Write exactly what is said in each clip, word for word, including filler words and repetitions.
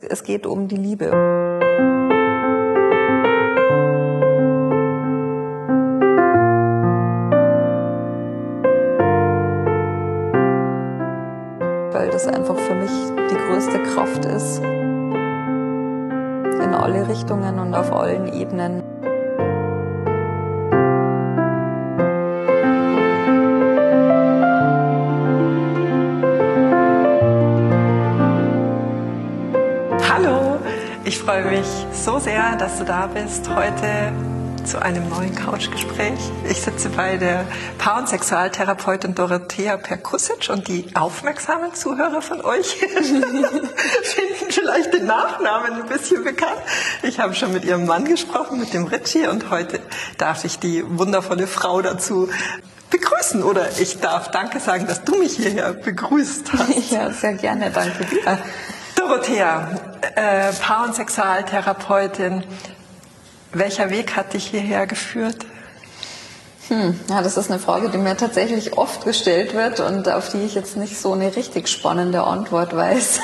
es geht um die Liebe. Weil das einfach für mich die größte Kraft ist. In alle Richtungen und auf allen Ebenen. Ich freue mich so sehr, dass du da bist heute zu einem neuen Couchgespräch. Ich sitze bei der Paar- und Sexualtherapeutin Dorothea Perkusic und die aufmerksamen Zuhörer von euch finden vielleicht den Nachnamen ein bisschen bekannt. Ich habe schon mit ihrem Mann gesprochen, mit dem Richie, und heute darf ich die wundervolle Frau dazu begrüßen, oder ich darf Danke sagen, dass du mich hierher begrüßt hast. Ja, sehr gerne, danke dir. Dorothea, äh, Paar- und Sexualtherapeutin, welcher Weg hat dich hierher geführt? Hm, ja, das ist eine Frage, die mir tatsächlich oft gestellt wird und auf die ich jetzt nicht so eine richtig spannende Antwort weiß.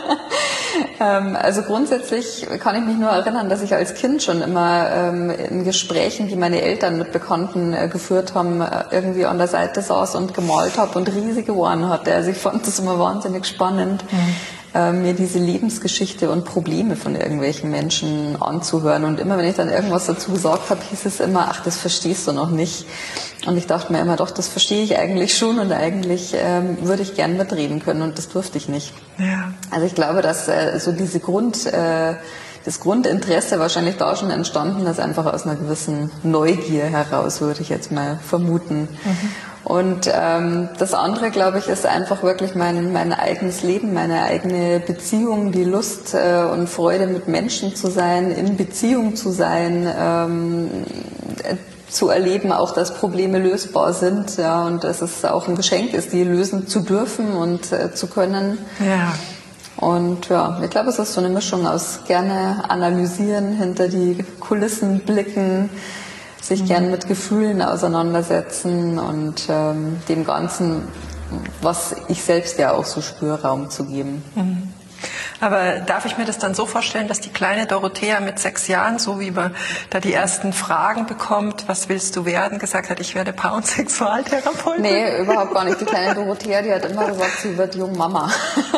ähm, also grundsätzlich kann ich mich nur erinnern, dass ich als Kind schon immer ähm, in Gesprächen, die meine Eltern mit Bekannten äh, geführt haben, äh, irgendwie an der Seite saß und gemalt habe und riesige Ohren hatte. Also ich fand das immer wahnsinnig spannend. Mhm. mir diese Lebensgeschichte und Probleme von irgendwelchen Menschen anzuhören. Und immer, wenn ich dann irgendwas dazu gesagt habe, hieß es immer, ach, das verstehst du noch nicht. Und ich dachte mir immer, doch, das verstehe ich eigentlich schon und eigentlich ähm, würde ich gern mitreden können und das durfte ich nicht. Ja. Also ich glaube, dass äh, so diese Grund, äh, das Grundinteresse wahrscheinlich da schon entstanden ist, einfach aus einer gewissen Neugier heraus, würde ich jetzt mal vermuten. Mhm. Und ähm, das andere, glaube ich, ist einfach wirklich mein, mein eigenes Leben, meine eigene Beziehung, die Lust äh, und Freude, mit Menschen zu sein, in Beziehung zu sein, ähm, äh, zu erleben, auch dass Probleme lösbar sind, ja, und dass es auch ein Geschenk ist, die lösen zu dürfen und äh, zu können. Ja. Und ja, ich glaube, es ist so eine Mischung aus gerne analysieren, hinter die Kulissen blicken, sich mhm. gern mit Gefühlen auseinandersetzen und ähm, dem Ganzen, was ich selbst ja auch so spüre, Raum zu geben. Mhm. Aber darf ich mir das dann so vorstellen, dass die kleine Dorothea mit sechs Jahren, so wie man da die ersten Fragen bekommt, was willst du werden, gesagt hat, ich werde Paar- und Sexualtherapeutin? Nee, überhaupt gar nicht. Die kleine Dorothea, die hat immer gesagt, sie wird Jungmama.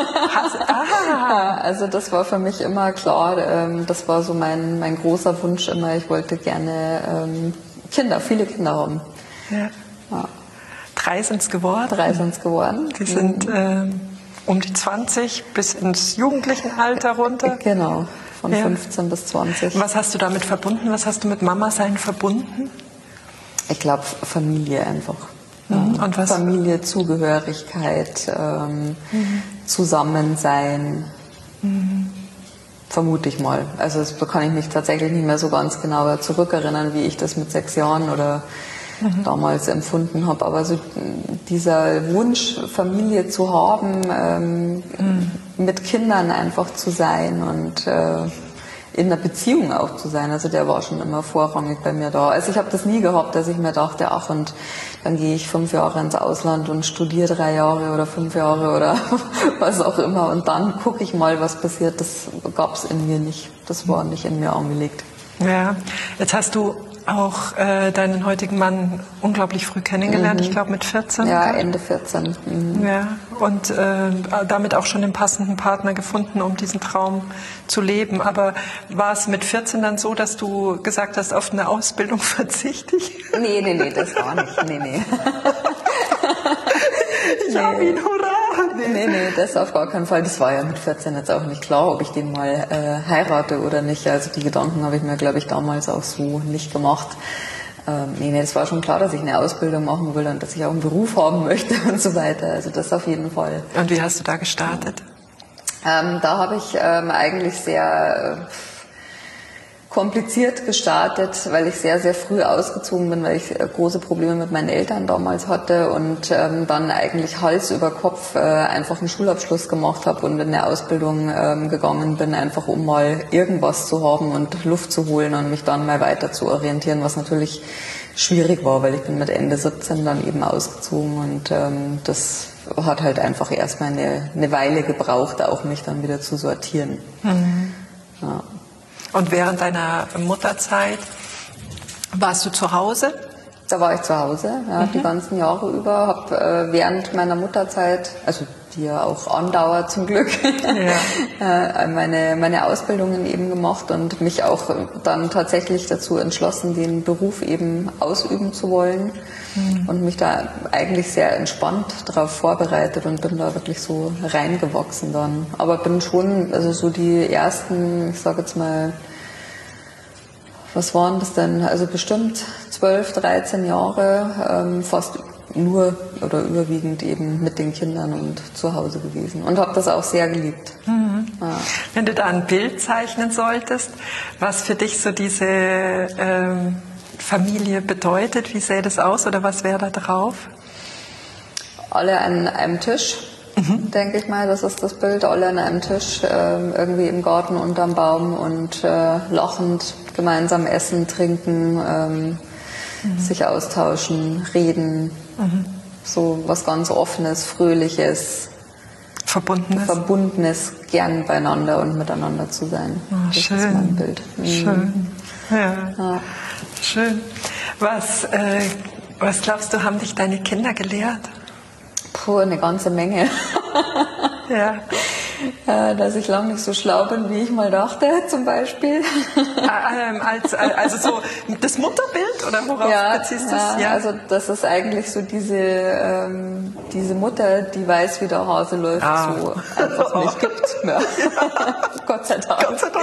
Ah. Also das war für mich immer klar. Das war so mein, mein großer Wunsch immer. Ich wollte gerne Kinder, viele Kinder haben. Ja. Ja. Drei sind es geworden? Drei sind es geworden. Die sind... Mhm. Ähm um die zwanzig bis ins Jugendlichenalter runter? Genau, von ja. fünfzehn bis zwanzig. Was hast du damit verbunden? Was hast du mit Mama-Sein verbunden? Ich glaube, Familie einfach. Mhm. Und was? Familie, Zugehörigkeit, ähm, mhm. Zusammensein, mhm. vermute ich mal. Also das kann ich mich tatsächlich nicht mehr so ganz genau zurückerinnern, wie ich das mit sechs Jahren oder Mhm. damals empfunden habe. Aber so dieser Wunsch, Familie zu haben, ähm, mhm. mit Kindern einfach zu sein und äh, in einer Beziehung auch zu sein, also der war schon immer vorrangig bei mir da. Also ich habe das nie gehabt, dass ich mir dachte, ach, und dann gehe ich fünf Jahre ins Ausland und studiere drei Jahre oder fünf Jahre oder was auch immer und dann gucke ich mal, was passiert. Das gab es in mir nicht. Das war nicht in mir angelegt. Ja, jetzt hast du auch äh, deinen heutigen Mann unglaublich früh kennengelernt, mhm. ich glaube mit vierzehn. Ja, grad. Ende vierzehn. Mhm. Ja, und äh, damit auch schon den passenden Partner gefunden, um diesen Traum zu leben. Aber war es mit vierzehn dann so, dass du gesagt hast, auf eine Ausbildung verzichte ich? Nee, nee, nee, das war nicht. Nee, nee. Ich nee. hab ihn, hurra! Nee. nee, nee, das auf gar keinen Fall. Das war ja mit vierzehn jetzt auch nicht klar, ob ich den mal äh, heirate oder nicht. Also die Gedanken habe ich mir, glaube ich, damals auch so nicht gemacht. Ähm, nee, nee, das war schon klar, dass ich eine Ausbildung machen will und dass ich auch einen Beruf haben möchte und so weiter. Also das auf jeden Fall. Und wie hast du da gestartet? Ähm, da habe ich ähm, eigentlich sehr... Äh, kompliziert gestartet, weil ich sehr, sehr früh ausgezogen bin, weil ich große Probleme mit meinen Eltern damals hatte und ähm, dann eigentlich Hals über Kopf äh, einfach einen Schulabschluss gemacht habe und in eine Ausbildung ähm, gegangen bin, einfach um mal irgendwas zu haben und Luft zu holen und mich dann mal weiter zu orientieren, was natürlich schwierig war, weil ich bin mit Ende siebzehn dann eben ausgezogen und ähm, das hat halt einfach erstmal eine, eine Weile gebraucht, auch mich dann wieder zu sortieren. Mhm. Ja. Und während deiner Mutterzeit warst du zu Hause? Da war ich zu Hause, ja, mhm. die ganzen Jahre über. Habe äh, während meiner Mutterzeit, also die ja auch andauert zum Glück, ja. äh, meine, meine Ausbildungen eben gemacht und mich auch dann tatsächlich dazu entschlossen, den Beruf eben ausüben zu wollen. Mhm. Und mich da eigentlich sehr entspannt darauf vorbereitet und bin da wirklich so reingewachsen dann. Aber bin schon, also so die ersten, ich sage jetzt mal, was waren das denn? Also bestimmt zwölf, dreizehn Jahre, ähm, fast nur oder überwiegend eben mit den Kindern und zu Hause gewesen. Und habe das auch sehr geliebt. Mhm. Ja. Wenn du da ein Bild zeichnen solltest, was für dich so diese ähm, Familie bedeutet, wie sähe das aus oder was wäre da drauf? Alle an einem Tisch. Mhm. Denke ich mal, das ist das Bild, alle an einem Tisch, äh, irgendwie im Garten unterm Baum und äh, lachend gemeinsam essen, trinken, ähm, mhm. sich austauschen, reden, mhm. so was ganz Offenes, Fröhliches, Verbundenes, Verbundenes, gern beieinander und miteinander zu sein. Oh, das schön. ist mein Bild. Mhm. Schön, ja. Ja. Schön. Was, äh, was glaubst du, haben dich deine Kinder gelehrt? Puh, eine ganze Menge. Ja. Dass ich lange nicht so schlau bin, wie ich mal dachte, zum Beispiel. Ähm, als, also so das Mutterbild oder worauf ja, beziehst du es? Ja, ja, also das ist eigentlich so diese, ähm, diese Mutter, die weiß, wie der Hase läuft, ah. so einfach nicht gibt. Ja. Gott sei Dank. Gott sei Dank,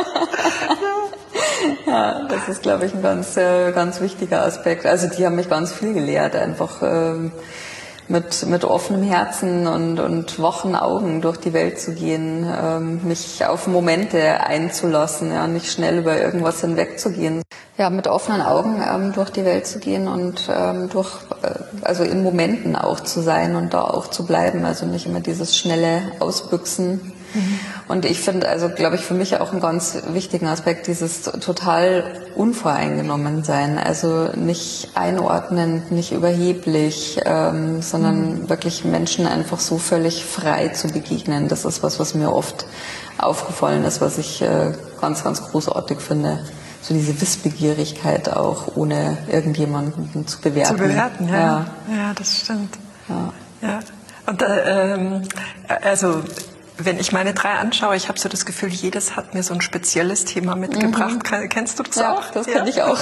ja. Ja, das ist, glaube ich, ein ganz, ganz wichtiger Aspekt. Also die haben mich ganz viel gelehrt, einfach ähm, mit, mit offenem Herzen und, und wachen Augen durch die Welt zu gehen, ähm, mich auf Momente einzulassen, ja, nicht schnell über irgendwas hinwegzugehen. Ja, mit offenen Augen ähm, durch die Welt zu gehen und ähm, durch, äh, also in Momenten auch zu sein und da auch zu bleiben, also nicht immer dieses schnelle Ausbüchsen. Mhm. Und ich finde, also glaube ich, für mich auch einen ganz wichtigen Aspekt, dieses total unvoreingenommen sein, also nicht einordnend, nicht überheblich, ähm, sondern mhm. wirklich Menschen einfach so völlig frei zu begegnen. Das ist was, was mir oft aufgefallen ist, was ich äh, ganz, ganz großartig finde. So diese Wissbegierigkeit auch, ohne irgendjemanden zu bewerten. Zu bewerten, ja. Ja, ja das stimmt. Ja. Ja. Und äh, ähm, also wenn ich meine drei anschaue, ich habe so das Gefühl, jedes hat mir so ein spezielles Thema mitgebracht. Mhm. Kennst du das ja, auch? Das ja, das kenne ich auch.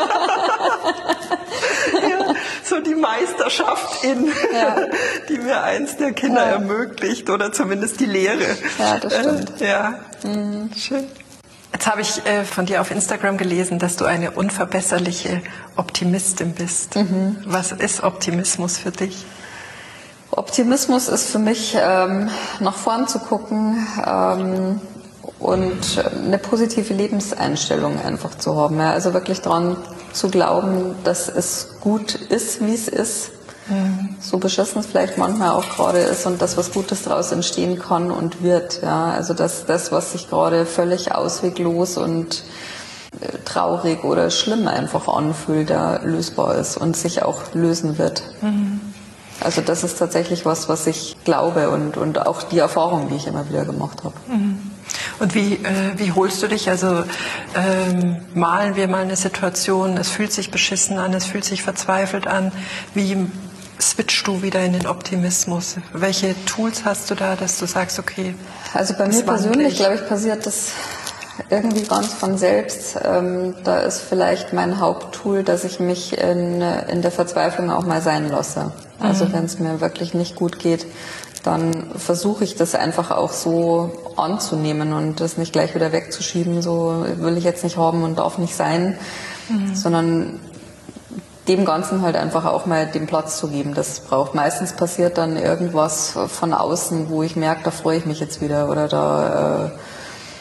Ja, so die Meisterschaft in, ja. die mir eins der Kinder ja. ermöglicht oder zumindest die Lehre. Ja, das stimmt. Äh, ja, mhm. Schön. Jetzt habe ich äh, von dir auf Instagram gelesen, dass du eine unverbesserliche Optimistin bist. Mhm. Was ist Optimismus für dich? Optimismus ist für mich, ähm, nach vorn zu gucken ähm, und eine positive Lebenseinstellung einfach zu haben. Ja. Also wirklich daran zu glauben, dass es gut ist, wie es ist. Mhm. So beschissen es vielleicht manchmal auch gerade ist und dass was Gutes daraus entstehen kann und wird. Ja. Also dass das, was sich gerade völlig ausweglos und äh, traurig oder schlimm einfach anfühlt, da lösbar ist und sich auch lösen wird. Mhm. Also das ist tatsächlich was, was ich glaube und, und auch die Erfahrung, die ich immer wieder gemacht habe. Und wie, äh, wie holst du dich? Also ähm, malen wir mal eine Situation, es fühlt sich beschissen an, es fühlt sich verzweifelt an. Wie switchst du wieder in den Optimismus? Welche Tools hast du da, dass du sagst, okay, also bei mir persönlich, glaube ich, passiert das irgendwie ganz von selbst. Ähm, da ist vielleicht mein Haupttool, dass ich mich in, in der Verzweiflung auch mal sein lasse. Also mhm. wenn es mir wirklich nicht gut geht, dann versuche ich das einfach auch so anzunehmen und das nicht gleich wieder wegzuschieben, so will ich jetzt nicht haben und darf nicht sein, mhm. sondern dem Ganzen halt einfach auch mal den Platz zu geben, das es braucht. Meistens passiert dann irgendwas von außen, wo ich merke, da freue ich mich jetzt wieder oder da äh,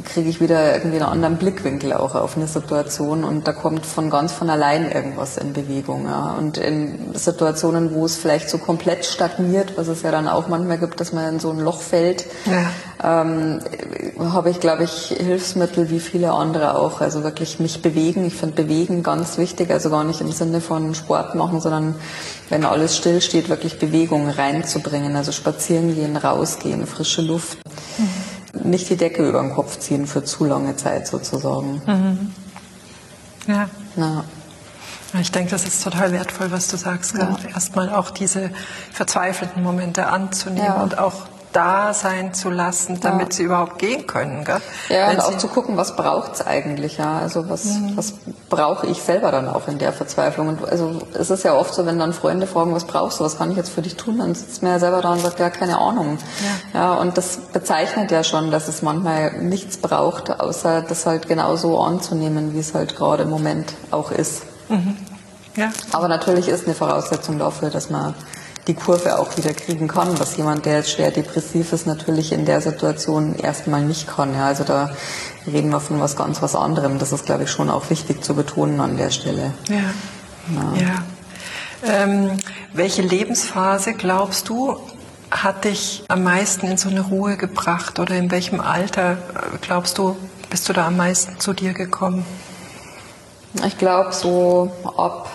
kriege ich wieder irgendwie einen anderen Blickwinkel auch auf eine Situation und da kommt von ganz von allein irgendwas in Bewegung. Ja. Und in Situationen, wo es vielleicht so komplett stagniert, was es ja dann auch manchmal gibt, dass man in so ein Loch fällt, ja. ähm, habe ich, glaube ich, Hilfsmittel wie viele andere auch. Also wirklich mich bewegen. Ich finde Bewegen ganz wichtig, also gar nicht im Sinne von Sport machen, sondern wenn alles still steht, wirklich Bewegung reinzubringen. Also spazieren gehen, rausgehen, frische Luft. Mhm. Nicht die Decke über den Kopf ziehen für zu lange Zeit sozusagen. Mhm. Ja. Ja. Ich denke, das ist total wertvoll, was du sagst. Ja. Erstmal auch diese verzweifelten Momente anzunehmen ja. und auch da sein zu lassen, damit ja. sie überhaupt gehen können. Gell? Ja, Wenn und auch zu gucken, was braucht's eigentlich, ja. Also was, mhm. was brauche ich selber dann auch in der Verzweiflung? Und also es ist ja oft so, wenn dann Freunde fragen, was brauchst du, was kann ich jetzt für dich tun, dann sitzt man ja selber da und sagt, ja, keine Ahnung. Ja. Ja, und das bezeichnet ja schon, dass es manchmal nichts braucht, außer das halt genauso anzunehmen, wie es halt gerade im Moment auch ist. Mhm. Ja. Aber natürlich ist eine Voraussetzung dafür, dass man die Kurve auch wieder kriegen kann, was jemand, der jetzt schwer depressiv ist, natürlich in der Situation erstmal nicht kann. Ja, also da reden wir von was ganz was anderem. Das ist, glaube ich, schon auch wichtig zu betonen an der Stelle. Ja. Ja. ja. Ähm, welche Lebensphase, glaubst du, hat dich am meisten in so eine Ruhe gebracht? Oder in welchem Alter, glaubst du, bist du da am meisten zu dir gekommen? Ich glaube, so ab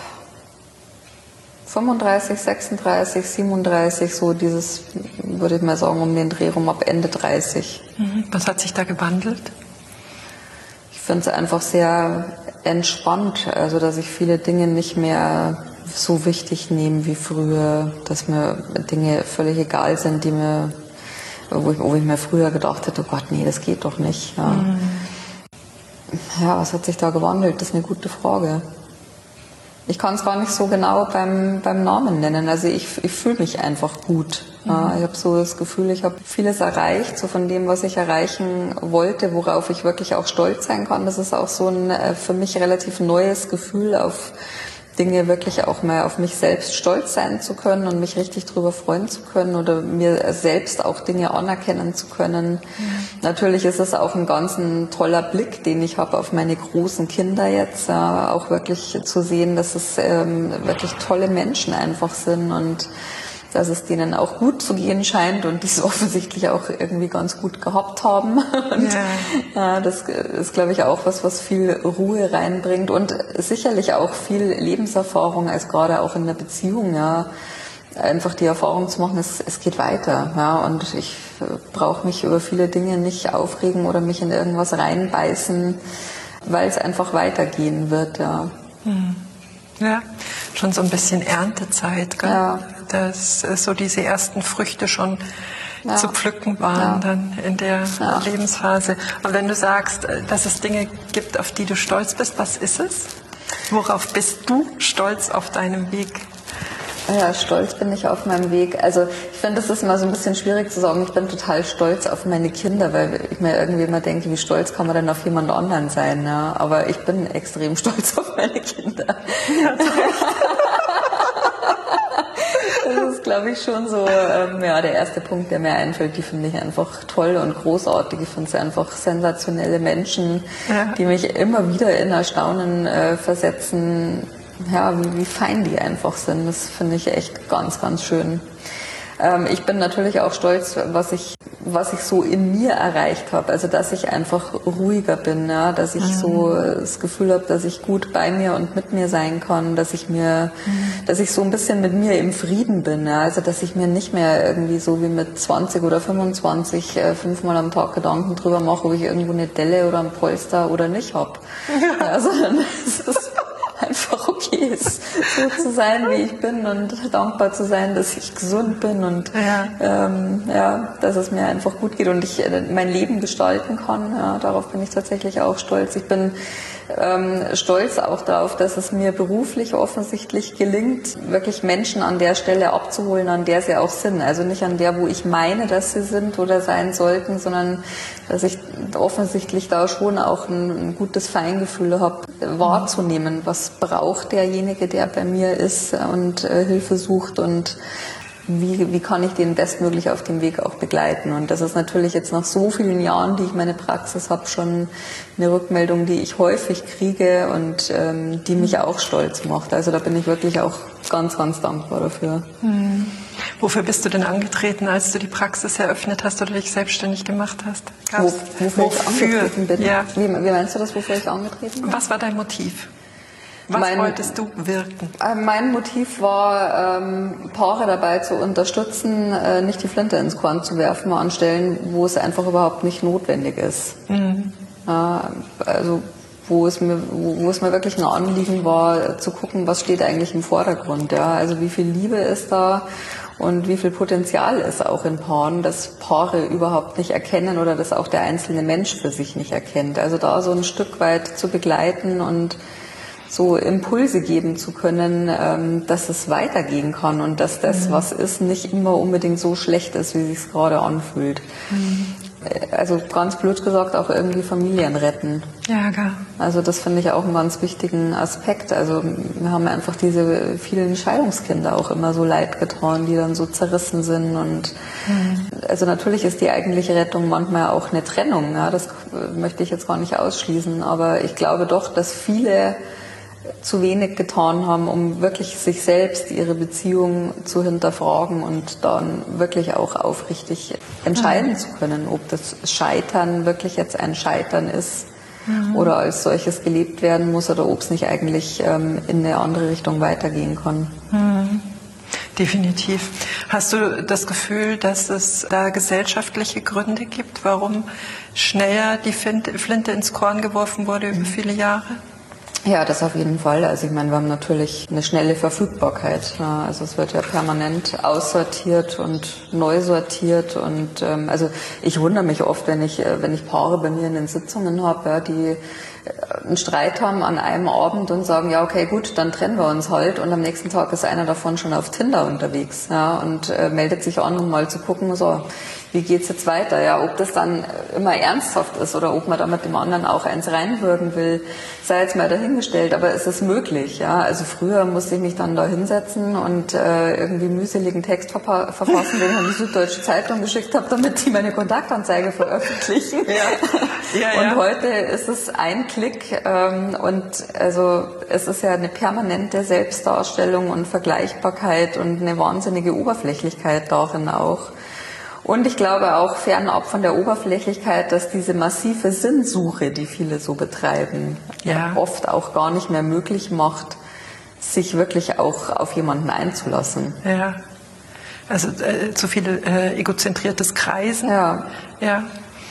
fünfunddreißig, sechsunddreißig, siebenunddreißig, so dieses, würde ich mal sagen, um den Dreh rum ab Ende dreißig. Was hat sich da gewandelt? Ich finde es einfach sehr entspannt, also dass ich viele Dinge nicht mehr so wichtig nehme wie früher, dass mir Dinge völlig egal sind, die mir, wo ich, wo ich mir früher gedacht hätte, oh Gott, nee, das geht doch nicht. Ja. Mhm. Ja, was hat sich da gewandelt? Das ist eine gute Frage. Ich kann es gar nicht so genau beim, beim Namen nennen. Also ich, ich fühle mich einfach gut. Mhm. Ja, ich habe so das Gefühl, ich habe vieles erreicht, so von dem, was ich erreichen wollte, worauf ich wirklich auch stolz sein kann. Das ist auch so ein für mich relativ neues Gefühl, auf Dinge wirklich auch mal auf mich selbst stolz sein zu können und mich richtig drüber freuen zu können oder mir selbst auch Dinge anerkennen zu können. Mhm. Natürlich ist es auch ein ganz ein toller Blick, den ich habe auf meine großen Kinder jetzt, äh, auch wirklich zu sehen, dass es ähm, wirklich tolle Menschen einfach sind und dass es denen auch gut zu gehen scheint und die es offensichtlich auch irgendwie ganz gut gehabt haben. Und ja. äh, das ist, glaube ich, auch was, was viel Ruhe reinbringt und sicherlich auch viel Lebenserfahrung, als gerade auch in der Beziehung, ja, einfach die Erfahrung zu machen, es, es geht weiter, ja, und ich brauche mich über viele Dinge nicht aufregen oder mich in irgendwas reinbeißen, weil es einfach weitergehen wird, ja. Hm. Ja, schon so ein bisschen Erntezeit, gell? Ja. Dass so diese ersten Früchte schon ja. zu pflücken waren ja. dann in der ja. Lebensphase. Und wenn du sagst, dass es Dinge gibt, auf die du stolz bist, was ist es? Worauf bist du stolz auf deinem Weg? Ja, stolz bin ich auf meinem Weg. Also ich finde, das ist immer so ein bisschen schwierig zu sagen, ich bin total stolz auf meine Kinder, weil ich mir irgendwie immer denke, wie stolz kann man denn auf jemand anderen sein? Ja? Aber ich bin extrem stolz auf meine Kinder. Ja, das ist, glaube ich, schon so ähm, ja, der erste Punkt, der mir einfällt. Die finde ich einfach toll und großartig. Ich finde sie einfach sensationelle Menschen, ja. die mich immer wieder in Erstaunen äh, versetzen, ja, wie, wie fein die einfach sind. Das finde ich echt ganz, ganz schön. Ähm, ich bin natürlich auch stolz, was ich, was ich so in mir erreicht habe. Also, dass ich einfach ruhiger bin, ja, dass ich mhm. so das Gefühl habe, dass ich gut bei mir und mit mir sein kann, dass ich mir, mhm. dass ich so ein bisschen mit mir im Frieden bin, ja. Also, dass ich mir nicht mehr irgendwie so wie mit zwanzig oder fünfundzwanzig äh, fünfmal am Tag Gedanken drüber mache, ob ich irgendwo eine Delle oder ein Polster oder nicht habe. Ja. Ja, sondern es ist einfach okay ist, so zu sein, wie ich bin und dankbar zu sein, dass ich gesund bin und ja. Ähm, ja, dass es mir einfach gut geht und ich äh, mein Leben gestalten kann. Ja, darauf bin ich tatsächlich auch stolz. Ich bin ähm, stolz auch darauf, dass es mir beruflich offensichtlich gelingt, wirklich Menschen an der Stelle abzuholen, an der sie auch sind. Also nicht an der, wo ich meine, dass sie sind oder sein sollten, sondern dass ich offensichtlich da schon auch ein, ein gutes Feingefühl habe, wahrzunehmen, was braucht derjenige, der bei mir ist und äh, Hilfe sucht und wie, wie kann ich den bestmöglich auf dem Weg auch begleiten. Und das ist natürlich jetzt nach so vielen Jahren, die ich meine Praxis habe, schon eine Rückmeldung, die ich häufig kriege und ähm, die mich auch stolz macht. Also da bin ich wirklich auch ganz, ganz dankbar dafür. Hm. Wofür bist du denn angetreten, als du die Praxis eröffnet hast oder dich selbstständig gemacht hast? Wo, wofür, wofür ich angetreten bin? Ja. Wie, wie meinst du das, wofür ich angetreten bin? Was war dein Motiv? Was mein, wolltest du wirken? Äh, mein Motiv war, ähm, Paare dabei zu unterstützen, äh, nicht die Flinte ins Korn zu werfen an Stellen, wo es einfach überhaupt nicht notwendig ist. Mhm. Ja, also wo es mir, wo, wo es mir wirklich ein Anliegen war, zu gucken, was steht eigentlich im Vordergrund. Ja? Also wie viel Liebe ist da und wie viel Potenzial ist auch in Paaren, das Paare überhaupt nicht erkennen oder das auch der einzelne Mensch für sich nicht erkennt. Also da so ein Stück weit zu begleiten und so Impulse geben zu können, dass es weitergehen kann und dass das, mhm. was ist, nicht immer unbedingt so schlecht ist, wie es sich gerade anfühlt. Mhm. Also ganz blöd gesagt, auch irgendwie Familien retten. Ja, klar. Also das finde ich auch einen ganz wichtigen Aspekt. Also wir haben einfach diese vielen Scheidungskinder auch immer so leid getan, die dann so zerrissen sind. Und mhm. also natürlich ist die eigentliche Rettung manchmal auch eine Trennung. Ja, das möchte ich jetzt gar nicht ausschließen. Aber ich glaube doch, dass viele zu wenig getan haben, um wirklich sich selbst, ihre Beziehung zu hinterfragen und dann wirklich auch aufrichtig entscheiden mhm. zu können, ob das Scheitern wirklich jetzt ein Scheitern ist mhm. oder als solches gelebt werden muss oder ob es nicht eigentlich ähm, in eine andere Richtung weitergehen kann. Mhm. Definitiv. Hast du das Gefühl, dass es da gesellschaftliche Gründe gibt, warum schneller die Flinte ins Korn geworfen wurde über viele Jahre? Ja, das auf jeden Fall. Also ich meine, wir haben natürlich eine schnelle Verfügbarkeit. Also es wird ja permanent aussortiert und neu sortiert und ähm, also ich wundere mich oft, wenn ich wenn ich Paare bei mir in den Sitzungen habe, ja, die einen Streit haben an einem Abend und sagen, ja okay, gut, dann trennen wir uns halt und am nächsten Tag ist einer davon schon auf Tinder unterwegs, ja, und äh, meldet sich an, um mal zu gucken, so, wie geht's jetzt weiter, ja, ob das dann immer ernsthaft ist oder ob man da mit dem anderen auch eins reinwürgen will, sei jetzt mal dahingestellt, aber es ist möglich, ja, also früher musste ich mich dann da hinsetzen und äh, irgendwie mühseligen Text verpa- verfassen, den ich an die Süddeutsche Zeitung geschickt habe, damit die meine Kontaktanzeige veröffentlichen. Ja. Ja, und ja. heute ist es ein Klick ähm, und also es ist ja eine permanente Selbstdarstellung und Vergleichbarkeit und eine wahnsinnige Oberflächlichkeit darin auch. Und ich glaube auch fernab von der Oberflächlichkeit, dass diese massive Sinnsuche, die viele so betreiben, ja. oft auch gar nicht mehr möglich macht, sich wirklich auch auf jemanden einzulassen. Ja, also äh, zu viel äh, egozentriertes Kreisen. Ja. Ja.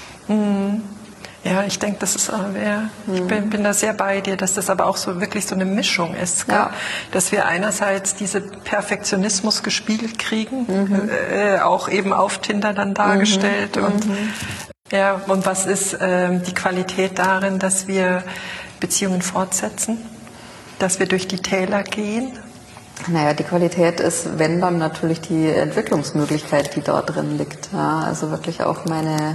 Mhm. Ja, ich denke, das ist, ja, ich bin, bin da sehr bei dir, dass das aber auch so wirklich so eine Mischung ist, ja. dass wir einerseits diese Perfektionismus gespiegelt kriegen, mhm. äh, auch eben auf Tinder dann dargestellt mhm. und mhm. ja, und was ist äh, die Qualität darin, dass wir Beziehungen fortsetzen, dass wir durch die Täler gehen? Naja, die Qualität ist, wenn dann natürlich die Entwicklungsmöglichkeit, die da drin liegt, ja, also wirklich auch meine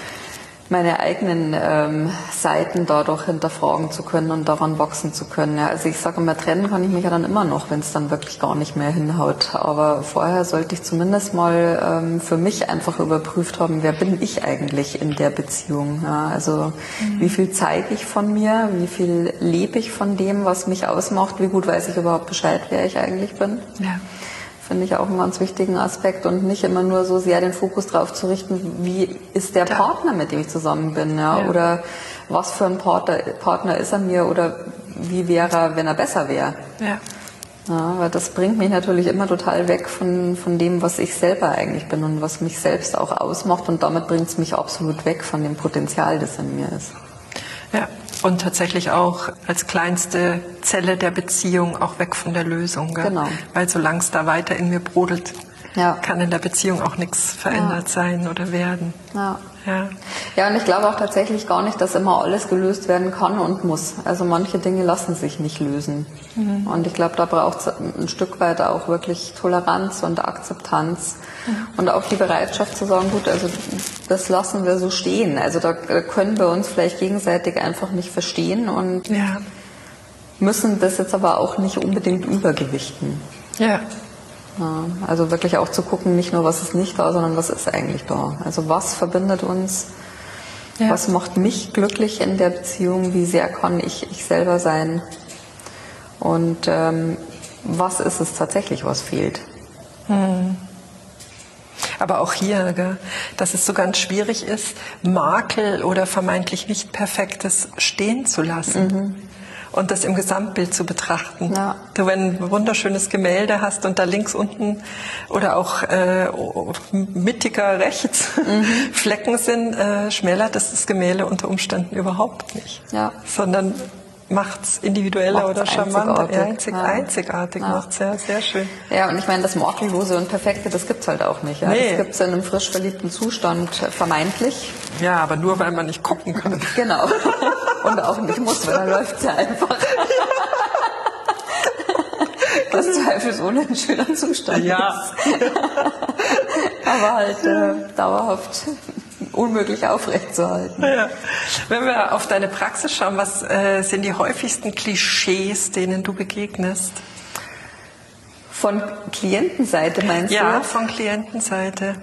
meine eigenen ähm, Seiten dadurch hinterfragen zu können und daran wachsen zu können. Ja, also ich sage immer, trennen kann ich mich ja dann immer noch, wenn es dann wirklich gar nicht mehr hinhaut. Aber vorher sollte ich zumindest mal ähm, für mich einfach überprüft haben, wer bin ich eigentlich in der Beziehung. Ja, also mhm. wie viel zeige ich von mir, wie viel lebe ich von dem, was mich ausmacht, wie gut weiß ich überhaupt Bescheid, wer ich eigentlich bin. Ja. Finde ich auch einen ganz wichtigen Aspekt und nicht immer nur so sehr den Fokus drauf zu richten, wie ist der Partner, mit dem ich zusammen bin, ja? Ja. Oder was für ein Partner, Partner ist er mir oder wie wäre er, wenn er besser wäre. Ja. Ja, weil das bringt mich natürlich immer total weg von, von dem, was ich selber eigentlich bin und was mich selbst auch ausmacht und damit bringt es mich absolut weg von dem Potenzial, das in mir ist. Ja. Und tatsächlich auch als kleinste Zelle der Beziehung auch weg von der Lösung. Gell? Genau. Weil solange es da weiter in mir brodelt, ja. kann in der Beziehung auch nichts verändert ja. sein oder werden. Ja. Ja. Ja, und ich glaube auch tatsächlich gar nicht, dass immer alles gelöst werden kann und muss. Also manche Dinge lassen sich nicht lösen. Mhm. Und ich glaube, da braucht es ein Stück weit auch wirklich Toleranz und Akzeptanz. Mhm. Und auch die Bereitschaft zu sagen, gut, also das lassen wir so stehen. Also da können wir uns vielleicht gegenseitig einfach nicht verstehen und ja. müssen das jetzt aber auch nicht unbedingt übergewichten. Ja. Ja, also wirklich auch zu gucken, nicht nur, was ist nicht da, sondern was ist eigentlich da. Also was verbindet uns, ja. Was macht mich glücklich in der Beziehung, wie sehr kann ich ich selber sein und ähm, was ist es tatsächlich, was fehlt. Hm. Aber auch hier, gell, dass es so ganz schwierig ist, Makel oder vermeintlich nicht Perfektes stehen zu lassen. Mhm. Und das im Gesamtbild zu betrachten. Ja. Du, wenn du ein wunderschönes Gemälde hast und da links unten oder auch äh, mittiger rechts mhm. Flecken sind, äh, schmälert das das Gemälde unter Umständen überhaupt nicht. Ja. Sondern macht es individueller macht's oder charmanter, einzigartig, einzig, ja. einzigartig ja. macht es, ja, sehr schön. Ja, und ich meine, das Makellose und Perfekte, das gibt's halt auch nicht. Ja? Nee. Das gibt's in einem frisch verliebten Zustand vermeintlich. Ja, aber nur, weil man nicht gucken kann. Genau. Und auch nicht muss, weil dann läuft es ja einfach. Das zweifelsohne ein schöner Zustand ja. ist. Aber halt äh, dauerhaft unmöglich aufrechtzuerhalten. Ja. Wenn wir auf deine Praxis schauen, was äh, sind die häufigsten Klischees, denen du begegnest? Von Klientenseite meinst ja, du? Ja, von Klientenseite.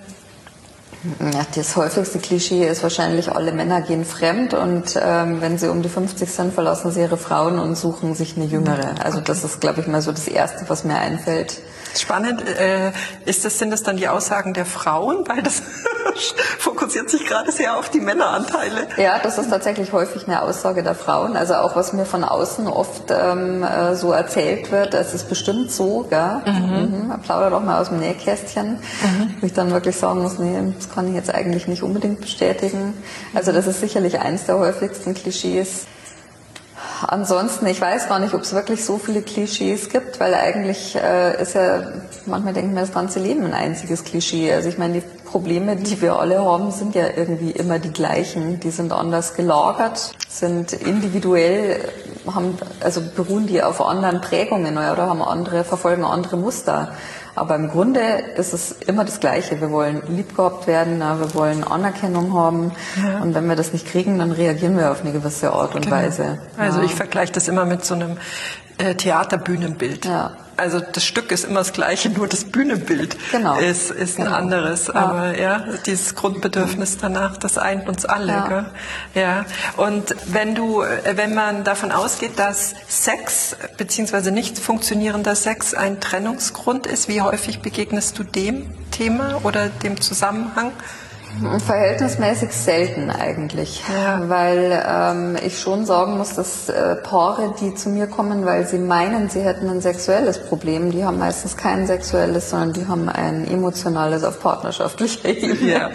Ja, das häufigste Klischee ist wahrscheinlich, alle Männer gehen fremd und ähm, wenn sie um die fünfzig sind, verlassen sie ihre Frauen und suchen sich eine jüngere. Also okay. Das ist, glaube ich, mal so das Erste, was mir einfällt. Spannend. Äh, ist das, sind das dann die Aussagen der Frauen? Weil das fokussiert sich gerade sehr auf die Männeranteile. Ja, das ist tatsächlich häufig eine Aussage der Frauen. Also auch, was mir von außen oft ähm, so erzählt wird, es ist bestimmt so, gell? Mhm. Mhm. Plauder doch mal aus dem Nähkästchen. Mhm. Wo ich dann wirklich sagen muss, nee, das kann ich jetzt eigentlich nicht unbedingt bestätigen. Also das ist sicherlich eins der häufigsten Klischees. Ansonsten, ich weiß gar nicht, ob es wirklich so viele Klischees gibt, weil eigentlich äh, ist ja, manchmal denken wir, das ganze Leben ein einziges Klischee. Also ich meine, die Probleme, die wir alle haben, sind ja irgendwie immer die gleichen. Die sind anders gelagert, sind individuell, haben, also beruhen die auf anderen Prägungen oder haben andere, verfolgen andere Muster. Aber im Grunde ist es immer das Gleiche. Wir wollen lieb gehabt werden, wir wollen Anerkennung haben. Ja. Und wenn wir das nicht kriegen, dann reagieren wir auf eine gewisse Art und genau. Weise. Also ja. ich vergleiche das immer mit so einem äh, Theaterbühnenbild. Ja. Also das Stück ist immer das Gleiche, nur das Bühnenbild genau. ist, ist genau. ein anderes. Ja. Aber ja, dieses Grundbedürfnis danach, das eint uns alle. Ja. Gell? Ja. Und wenn du, wenn man davon ausgeht, dass Sex beziehungsweise nicht funktionierender Sex ein Trennungsgrund ist, wie häufig begegnest du dem Thema oder dem Zusammenhang? Verhältnismäßig selten eigentlich, ja. weil ähm, ich schon sagen muss, dass äh, Paare, die zu mir kommen, weil sie meinen, sie hätten ein sexuelles Problem, die haben meistens kein sexuelles, sondern die haben ein emotionales auf partnerschaftlicher Ebene. Ja.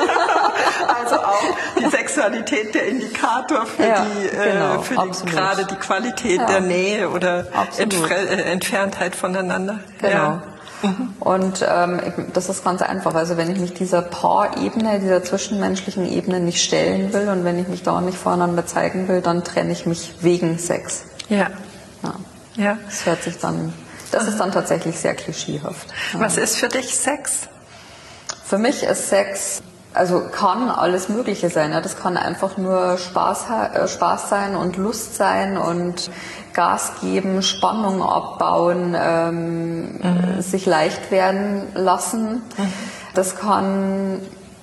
Also auch die Sexualität der Indikator für ja, die, äh, genau, für die, gerade die Qualität ja. der Nähe oder Entfre- äh, Entferntheit voneinander. Genau. Ja. Mhm. Und ähm, das ist ganz einfach. Also wenn ich mich dieser Paarebene, dieser zwischenmenschlichen Ebene nicht stellen will und wenn ich mich da nicht voreinander zeigen will, dann trenne ich mich wegen Sex. Ja. Ja. ja. Das hört sich dann, das ist dann tatsächlich sehr klischeehaft. Ja. Was ist für dich Sex? Für mich ist Sex, also kann alles Mögliche sein. Ja. Das kann einfach nur Spaß, äh, Spaß sein und Lust sein und Gas geben, Spannung abbauen, ähm, mhm. sich leicht werden lassen. Mhm. Das kann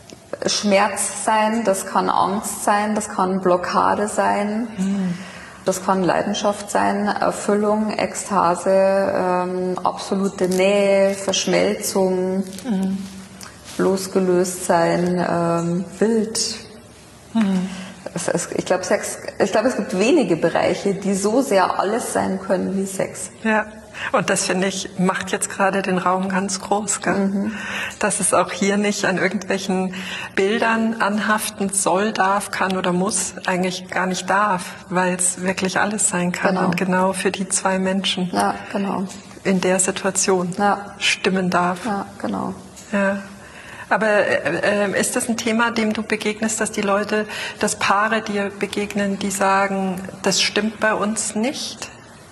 Schmerz sein, das kann Angst sein, das kann Blockade sein, mhm. das kann Leidenschaft sein, Erfüllung, Ekstase, ähm, absolute Nähe, Verschmelzung, mhm. losgelöst sein, ähm, wild. Mhm. Ich glaube, Sex, ich glaube, es gibt wenige Bereiche, die so sehr alles sein können wie Sex. Ja, und das, finde ich, macht jetzt gerade den Raum ganz groß, gell? Mhm. Dass es auch hier nicht an irgendwelchen Bildern anhaften soll, darf, kann oder muss, eigentlich gar nicht darf, weil es wirklich alles sein kann. Genau. Und genau für die zwei Menschen ja, genau. in der Situation ja. stimmen darf. Ja, genau. Ja. Aber äh, ist das ein Thema, dem du begegnest, dass die Leute, dass Paare dir begegnen, die sagen, das stimmt bei uns nicht?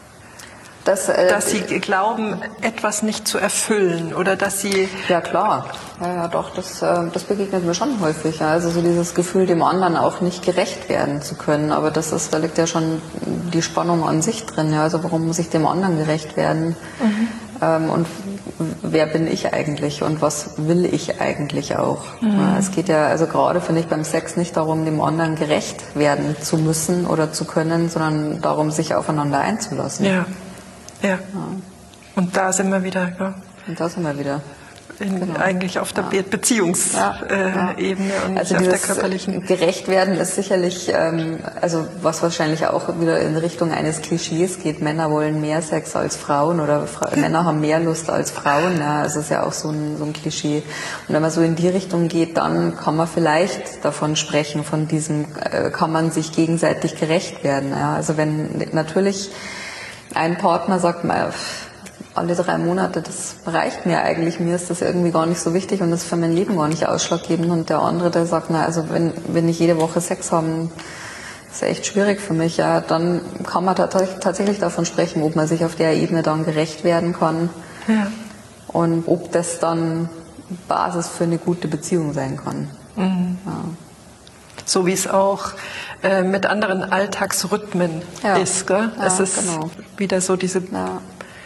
Das, äh, dass sie glauben, etwas nicht zu erfüllen oder dass sie... Ja klar, ja, ja doch, das, äh, das begegnet mir schon häufig. Ja. Also so dieses Gefühl, dem anderen auch nicht gerecht werden zu können. Aber das ist, da liegt ja schon die Spannung an sich drin. Ja. Also warum muss ich dem anderen gerecht werden? Mhm. Ähm, und wer bin ich eigentlich und was will ich eigentlich auch. Mhm. Ja, es geht ja also gerade, finde ich, beim Sex nicht darum, dem anderen gerecht werden zu müssen oder zu können, sondern darum, sich aufeinander einzulassen. Ja, ja. ja. Und da sind wir wieder. Ja. Und da sind wir wieder. In, genau. Eigentlich auf der ja. Beziehungsebene ja, ja. äh, und also nicht auf der körperlichen. Gerecht werden ist sicherlich, ähm, also was wahrscheinlich auch wieder in Richtung eines Klischees geht. Männer wollen mehr Sex als Frauen oder Fra- Männer haben mehr Lust als Frauen. Ja, das ist ja auch so ein, so ein Klischee. Und wenn man so in die Richtung geht, dann kann man vielleicht davon sprechen, von diesem, äh, kann man sich gegenseitig gerecht werden. Ja, also wenn natürlich ein Partner sagt, mal, alle drei Monate, das reicht mir eigentlich, mir ist das irgendwie gar nicht so wichtig und das ist für mein Leben gar nicht ausschlaggebend. Und der andere, der sagt, na, also wenn, wenn ich jede Woche Sex haben, ist ja echt schwierig für mich, ja, dann kann man tatsächlich davon sprechen, ob man sich auf der Ebene dann gerecht werden kann. Ja. Und ob das dann Basis für eine gute Beziehung sein kann. Mhm. Ja. So wie es auch äh, mit anderen Alltagsrhythmen ja. ist, gell? Ja, es ist genau. wieder so diese... Ja.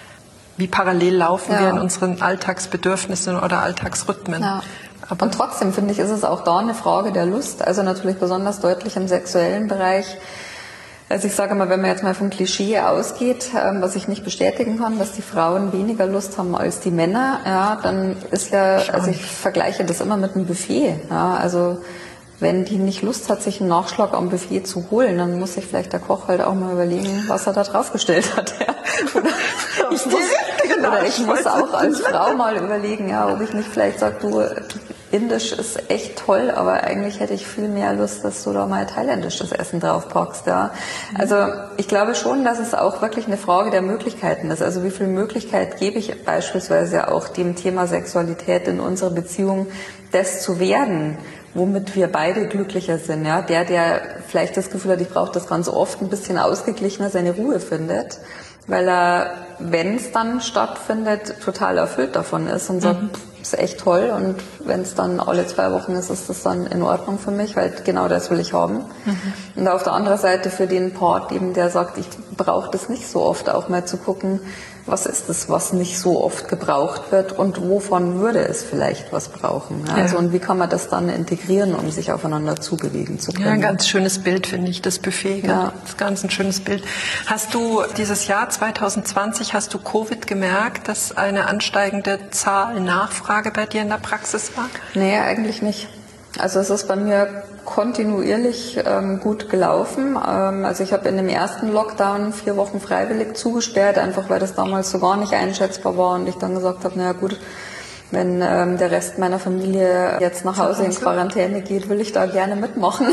Wie parallel laufen ja. wir in unseren Alltagsbedürfnissen oder Alltagsrhythmen. Ja. Aber und trotzdem, finde ich, ist es auch da eine Frage der Lust. Also natürlich besonders deutlich im sexuellen Bereich. Also ich sage mal, wenn man jetzt mal vom Klischee ausgeht, ähm, was ich nicht bestätigen kann, dass die Frauen weniger Lust haben als die Männer, ja, dann ist ja, also ich vergleiche das immer mit einem Buffet. Ja, also wenn die nicht Lust hat, sich einen Nachschlag am Buffet zu holen, dann muss sich vielleicht der Koch halt auch mal überlegen, was er da draufgestellt hat. Ja. Oder ich muss, oder ich muss auch als Frau mal überlegen, ja, ob ich nicht vielleicht sage, du, Indisch ist echt toll, aber eigentlich hätte ich viel mehr Lust, dass du da mal thailändisches Essen draufpackst. Ja. Also ich glaube schon, dass es auch wirklich eine Frage der Möglichkeiten ist. Also wie viel Möglichkeit gebe ich beispielsweise auch dem Thema Sexualität in unserer Beziehung, das zu werden, womit wir beide glücklicher sind. Ja? Der, der vielleicht das Gefühl hat, ich brauche das ganz oft, ein bisschen ausgeglichener seine Ruhe findet, weil er, wenn es dann stattfindet, total erfüllt davon ist und sagt, mhm. das ist echt toll. Und wenn es dann alle zwei Wochen ist, ist das dann in Ordnung für mich, weil genau das will ich haben. Mhm. Und auf der anderen Seite für den Part eben, der sagt, ich brauche das nicht so oft, auch mal zu gucken, was ist es, was nicht so oft gebraucht wird und wovon würde es vielleicht was brauchen. Ja? Ja. Also und wie kann man das dann integrieren, um sich aufeinander zubewegen zu können? Ja, ein ganz schönes Bild, finde ich, das Buffet. Ja. Das ist ganz ein schönes Bild. Hast du dieses Jahr zwanzig zwanzig, hast du Covid gemerkt, dass eine ansteigende Zahl Nachfrage bei dir in der Praxis war? Nee, eigentlich nicht. Also es ist bei mir kontinuierlich ähm, gut gelaufen. Ähm, also ich habe in dem ersten Lockdown vier Wochen freiwillig zugesperrt, einfach weil das damals so gar nicht einschätzbar war und ich dann gesagt habe, naja gut, wenn ähm, der Rest meiner Familie jetzt nach Hause in Quarantäne geht, will ich da gerne mitmachen.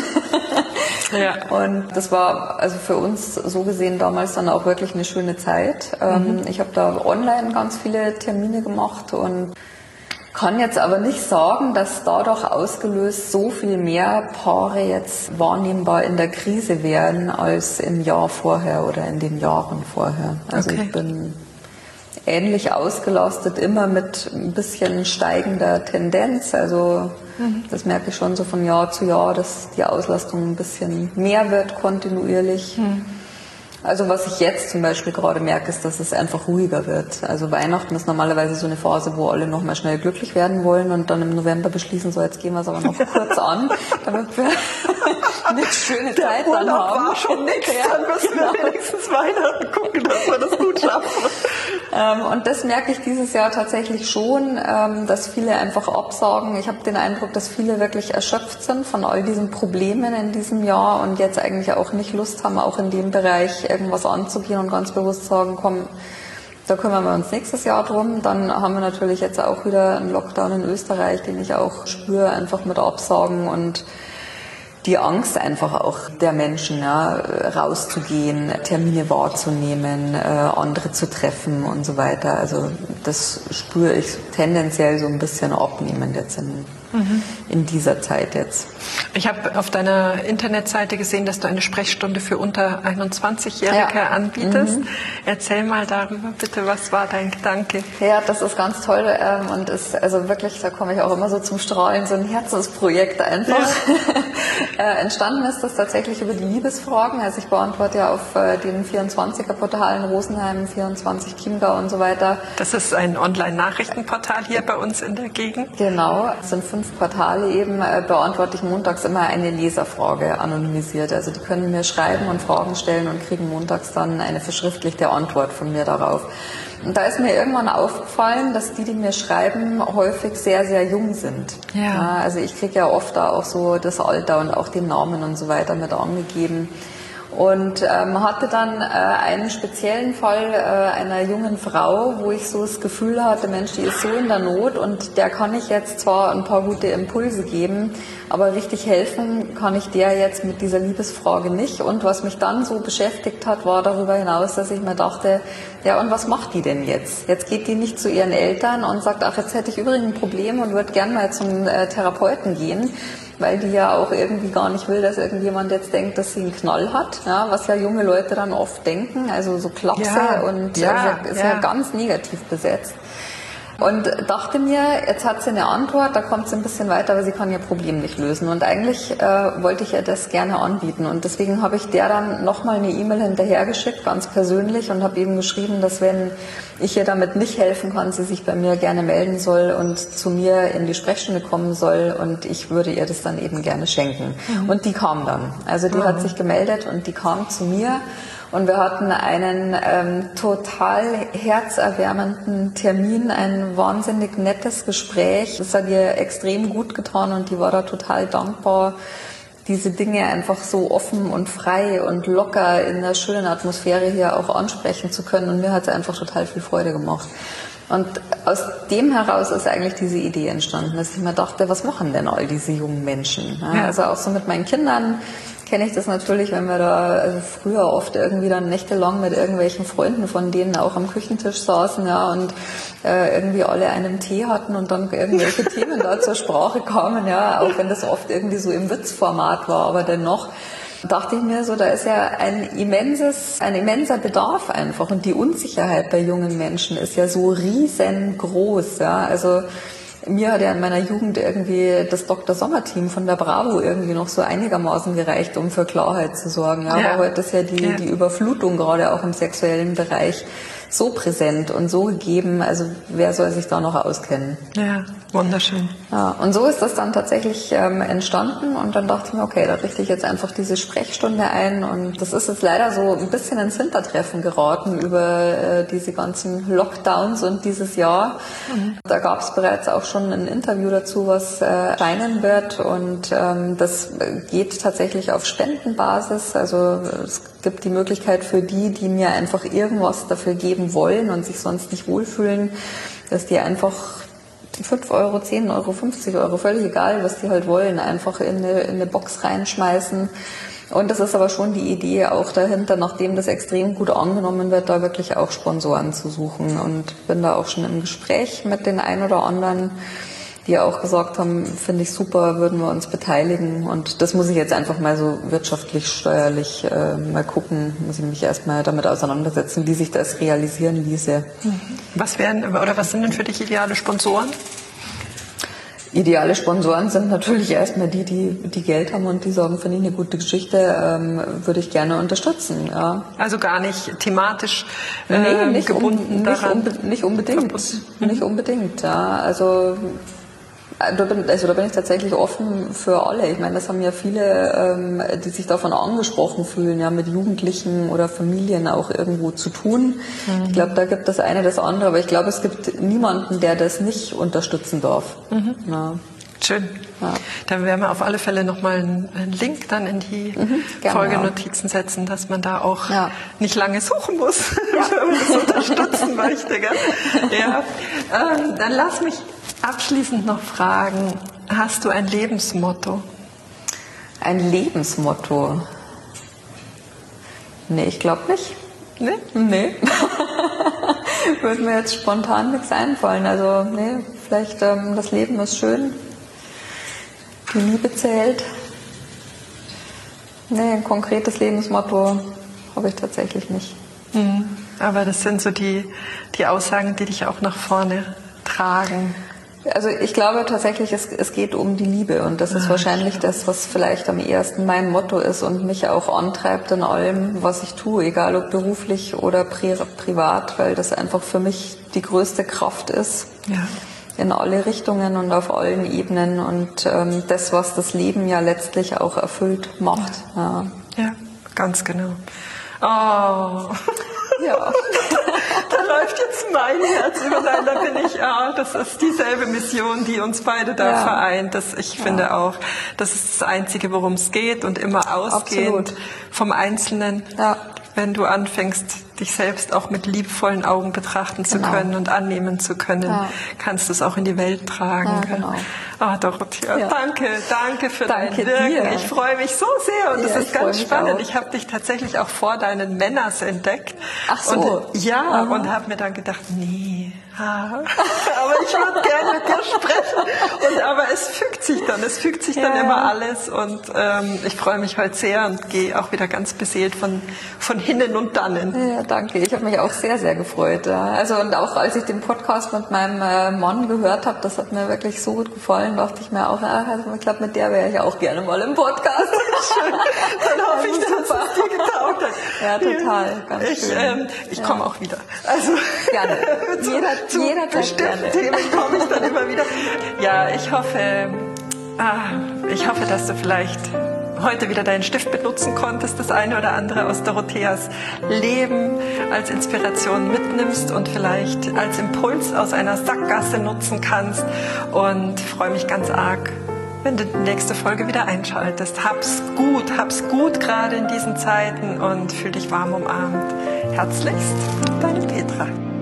Ja. Und das war also für uns so gesehen damals dann auch wirklich eine schöne Zeit. Ähm, mhm. Ich habe da online ganz viele Termine gemacht und kann jetzt aber nicht sagen, dass dadurch ausgelöst so viel mehr Paare jetzt wahrnehmbar in der Krise wären als im Jahr vorher oder in den Jahren vorher. Also okay. Ich bin ähnlich ausgelastet, immer mit ein bisschen steigender Tendenz. Also mhm. das merke ich schon so von Jahr zu Jahr, dass die Auslastung ein bisschen mehr wird, kontinuierlich. Mhm. Also was ich jetzt zum Beispiel gerade merke, ist, dass es einfach ruhiger wird. Also Weihnachten ist normalerweise so eine Phase, wo alle noch mal schnell glücklich werden wollen und dann im November beschließen, so jetzt gehen wir es aber noch kurz an, damit wir eine schöne Der Zeit Urlaub dann haben. war schon nichts, dann müssen wir wenigstens Weihnachten gucken, dass wir das gut schaffen. ähm, und das merke ich dieses Jahr tatsächlich schon, ähm, dass viele einfach absagen. Ich habe den Eindruck, dass viele wirklich erschöpft sind von all diesen Problemen in diesem Jahr und jetzt eigentlich auch nicht Lust haben, auch in dem Bereich irgendwas anzugehen und ganz bewusst sagen, komm, da kümmern wir uns nächstes Jahr drum. Dann haben wir natürlich jetzt auch wieder einen Lockdown in Österreich, den ich auch spüre, einfach mit Absagen und die Angst einfach auch der Menschen, ja, rauszugehen, Termine wahrzunehmen, äh, andere zu treffen und so weiter. Also das spüre ich tendenziell so ein bisschen abnehmend jetzt in, mhm. in dieser Zeit jetzt. Ich habe auf deiner Internetseite gesehen, dass du eine Sprechstunde für unter einundzwanzigjährige ja. anbietest. Mhm. Erzähl mal darüber bitte, was war dein Gedanke? Ja, das ist ganz toll ähm, und ist also wirklich, da komme ich auch immer so zum Strahlen, so ein Herzensprojekt einfach. Ja. äh, entstanden ist das tatsächlich über die Liebesfragen. Also ich beantworte ja auf äh, den vierundzwanziger-Portalen Rosenheim, vierundzwanzig Chiemgau und so weiter. Das ist ein Online-Nachrichtenportal hier bei uns in der Gegend. Genau, es sind fünf Portale eben, äh, beantworte ich montags immer eine Leserfrage anonymisiert. Also die können mir schreiben und Fragen stellen und kriegen montags dann eine verschriftlichte Antwort von mir darauf. Und da ist mir irgendwann aufgefallen, dass die, die mir schreiben, häufig sehr, sehr jung sind. Ja. Ja, also ich kriege ja oft da auch so das Alter und auch den Namen und so weiter mit angegeben. Und ähm, hatte dann äh, einen speziellen Fall äh, einer jungen Frau, wo ich so das Gefühl hatte, Mensch, die ist so in der Not und der kann ich jetzt zwar ein paar gute Impulse geben, aber richtig helfen kann ich der jetzt mit dieser Liebesfrage nicht. Und was mich dann so beschäftigt hat, war darüber hinaus, dass ich mir dachte, ja, und was macht die denn jetzt? Jetzt geht die nicht zu ihren Eltern und sagt, ach, jetzt hätte ich übrigens ein Problem und würde gerne mal zum äh, Therapeuten gehen, weil die ja auch irgendwie gar nicht will, dass irgendjemand jetzt denkt, dass sie einen Knall hat, ja, was ja junge Leute dann oft denken, also so Klapse ja, und ja, also ist ja. ja ganz negativ besetzt. Und dachte mir, jetzt hat sie eine Antwort, da kommt sie ein bisschen weiter, aber sie kann ihr Problem nicht lösen. Und eigentlich äh, wollte ich ihr das gerne anbieten. Und deswegen habe ich der dann nochmal eine E-Mail hinterhergeschickt, ganz persönlich, und habe eben geschrieben, dass wenn ich ihr damit nicht helfen kann, sie sich bei mir gerne melden soll und zu mir in die Sprechstunde kommen soll und ich würde ihr das dann eben gerne schenken. Mhm. Und die kam dann. Also die mhm. hat sich gemeldet und die kam zu mir. Und wir hatten einen ähm, total herzerwärmenden Termin, ein wahnsinnig nettes Gespräch. Das hat ihr extrem gut getan und die war da total dankbar, diese Dinge einfach so offen und frei und locker in einer schönen Atmosphäre hier auch ansprechen zu können. Und mir hat es einfach total viel Freude gemacht. Und aus dem heraus ist eigentlich diese Idee entstanden, dass ich mir dachte, was machen denn all diese jungen Menschen? Ja, also auch so mit meinen Kindern kenne ich das natürlich, wenn wir da also früher oft irgendwie dann nächtelang mit irgendwelchen Freunden von denen auch am Küchentisch saßen, ja, und äh, irgendwie alle einen Tee hatten und dann irgendwelche Themen da zur Sprache kamen, ja, auch wenn das oft irgendwie so im Witzformat war, aber dennoch dachte ich mir so, da ist ja ein immenses, ein immenser Bedarf einfach und die Unsicherheit bei jungen Menschen ist ja so riesengroß, ja, also mir hat ja in meiner Jugend irgendwie das Doktor Sommer-Team von der Bravo irgendwie noch so einigermaßen gereicht, um für Klarheit zu sorgen. Ja, ja. Aber heute ist ja die, ja. die Überflutung gerade auch im sexuellen Bereich so präsent und so gegeben. Also wer soll sich da noch auskennen? Ja, wunderschön. Ja, und so ist das dann tatsächlich ähm, entstanden und dann dachte ich mir, okay, da richte ich jetzt einfach diese Sprechstunde ein und das ist jetzt leider so ein bisschen ins Hintertreffen geraten über äh, diese ganzen Lockdowns und dieses Jahr. Mhm. Da gab es bereits auch schon ein Interview dazu, was äh, erscheinen wird und ähm, das geht tatsächlich auf Spendenbasis, also es gibt die Möglichkeit für die, die mir einfach irgendwas dafür geben wollen und sich sonst nicht wohlfühlen, dass die einfach fünf Euro, zehn Euro, fünfzig Euro, völlig egal, was die halt wollen, einfach in eine, in eine Box reinschmeißen. Und das ist aber schon die Idee auch dahinter, nachdem das extrem gut angenommen wird, da wirklich auch Sponsoren zu suchen. Und bin da auch schon im Gespräch mit den ein oder anderen, die auch gesagt haben, finde ich super, würden wir uns beteiligen. Und das muss ich jetzt einfach mal so wirtschaftlich, steuerlich äh, mal gucken, muss ich mich erstmal damit auseinandersetzen, wie sich das realisieren ließe. Was wären oder was sind denn für dich ideale Sponsoren? Ideale Sponsoren sind natürlich erstmal die, die, die Geld haben und die sagen, finde ich eine gute Geschichte, ähm, würde ich gerne unterstützen. Ja. Also gar nicht thematisch äh, nee, nicht gebunden um, daran? Nicht, unbe- nicht unbedingt, mhm. nicht unbedingt. Ja. Also Da bin, also da bin ich tatsächlich offen für alle. Ich meine, das haben ja viele, ähm, die sich davon angesprochen fühlen, ja, mit Jugendlichen oder Familien auch irgendwo zu tun. Mhm. Ich glaube, da gibt das eine das andere, aber ich glaube, es gibt niemanden, der das nicht unterstützen darf. Mhm. Ja. Schön. Ja. Dann werden wir auf alle Fälle nochmal einen Link dann in die mhm, Folgenotizen ja. setzen, dass man da auch ja. nicht lange suchen muss, ja. wenn man das unterstützen möchte. Gell? Ja. Ähm, dann lass mich abschließend noch fragen, hast du ein Lebensmotto? Ein Lebensmotto? Nee, ich glaube nicht. Nee? Nee. Würde mir jetzt spontan nichts einfallen. Also, nee, vielleicht ähm, das Leben ist schön. Die Liebe zählt. Nee, ein konkretes Lebensmotto habe ich tatsächlich nicht. Mhm. Aber das sind so die, die Aussagen, die dich auch nach vorne tragen. Also ich glaube tatsächlich, es, es geht um die Liebe und das ist wahrscheinlich das, was vielleicht am ehesten mein Motto ist und mich auch antreibt in allem, was ich tue, egal ob beruflich oder pri- privat, weil das einfach für mich die größte Kraft ist. Ja. In alle Richtungen und auf allen Ebenen und ähm, das, was das Leben ja letztlich auch erfüllt macht. Ja, ja ganz genau. Oh. Ja. Da läuft jetzt mein Herz über. Nein, da bin ich, ah, das ist dieselbe Mission, die uns beide da ja. vereint. Das, ich ja. finde auch, das ist das Einzige, worum es geht und immer ausgehend Absolut. vom Einzelnen. Ja. Wenn du anfängst, dich selbst auch mit liebevollen Augen betrachten zu genau. können und annehmen zu können, ja. kannst du es auch in die Welt tragen. Ja, genau. Ah, Dorothea, ja. danke, danke für danke dein Wirken. Dir. Ich freue mich so sehr und ja, das ist ganz spannend. Auch. Ich habe dich tatsächlich auch vor deinen Männers entdeckt. Ach so. Und, ja, Aha. und habe mir dann gedacht, nee, ah, aber ich würde gerne mit dir sprechen. Und, aber es fügt sich dann, es fügt sich ja. dann immer alles und ähm, ich freue mich heute sehr und gehe auch wieder ganz beseelt von, von hinnen und dannen. Ja, danke. Ich habe mich auch sehr, sehr gefreut. Ja. Also und auch als ich den Podcast mit meinem äh, Mann gehört habe, das hat mir wirklich so gut gefallen, dachte ich mir auch, ah, also ich glaube, mit der wäre ich auch gerne mal im Podcast. Schön. Dann hoffe ich, dass es dir getaugt hat. Ja, total. Ganz ich schön. Ähm, ich komme ja. auch wieder. Also gerne. zu, Jeder, zu jeder bestimmten Themen komme ich dann immer wieder. Ja, ich hoffe, ah, ich hoffe, dass du vielleicht heute wieder deinen Stift benutzen konntest, das eine oder andere aus Dorotheas Leben als Inspiration mitnimmst und vielleicht als Impuls aus einer Sackgasse nutzen kannst und freue mich ganz arg, wenn du die nächste Folge wieder einschaltest. Hab's gut, hab's gut gerade in diesen Zeiten und fühl dich warm umarmt. Herzlichst, deine Petra.